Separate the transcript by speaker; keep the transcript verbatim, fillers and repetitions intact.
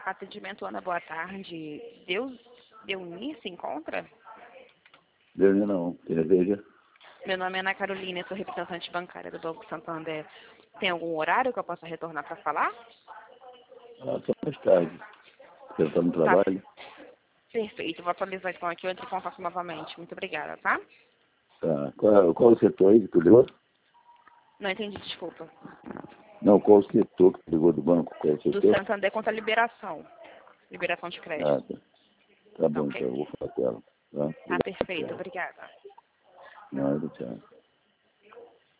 Speaker 1: Atendimento Ana, boa tarde. Deus, Deuni se encontra?
Speaker 2: Deus não, que deseja.
Speaker 1: Meu nome é Ana Carolina, eu sou representante bancária do Banco Santander. Tem algum horário que eu possa retornar para falar?
Speaker 2: Ah, só mais tarde. Você está no
Speaker 1: Tá.
Speaker 2: trabalho?
Speaker 1: Perfeito, vou atualizar então aqui, eu entro em contato novamente. Muito obrigada, tá?
Speaker 2: Tá. Qual, qual o setor aí que tu ligou?
Speaker 1: Não entendi, desculpa.
Speaker 2: Não, qual o setor que tu ligou do banco? Qual o
Speaker 1: Do
Speaker 2: setor?
Speaker 1: Santander contra a liberação. Liberação de crédito.
Speaker 2: Ah, tá. Tá
Speaker 1: Tá
Speaker 2: bom,
Speaker 1: ok?
Speaker 2: então eu vou falar com ela. Tá?
Speaker 1: Tá perfeito, obrigada.
Speaker 2: Nada, tchau.